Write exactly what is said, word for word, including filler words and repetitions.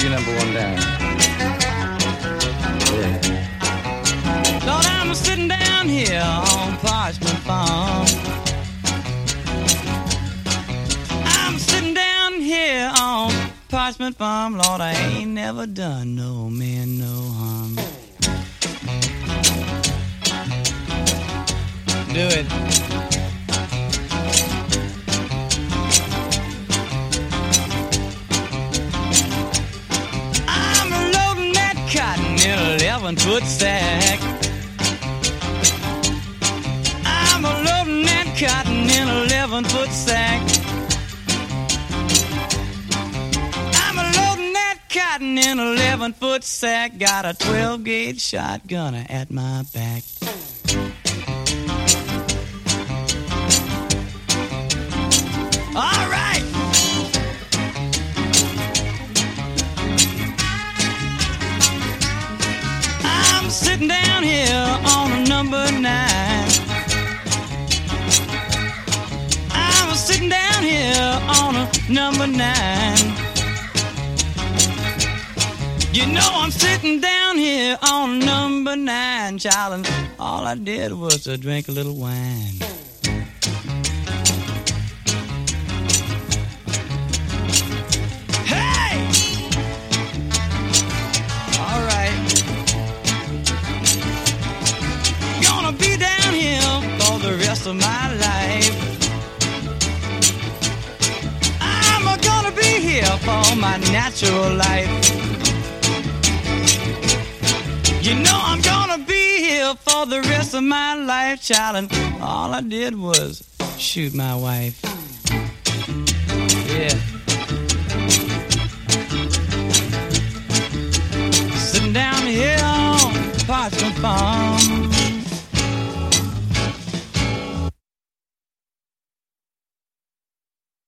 number one down. Yeah. Lord, I'm sitting down here on Parchment Farm. I'm sitting down here on Parchment Farm. Lord, I ain't never done no man no harm. Do it. I'm loading that cotton in a eleven-foot sack. I'm loading that cotton in a eleven-foot sack. I'm loading that cotton in a eleven-foot sack. Got a twelve-gauge shotgun at my back. All right. I'm sitting down here on a number nine. I'm sitting down here on a number nine. You know I'm sitting down here on number nine, child, and all I did was to drink a little wine. Of my life, I'm gonna be here for my natural life. You know I'm gonna be here for the rest of my life, child, and all I did was shoot my wife. Yeah. Sitting down here on Parchment Farm.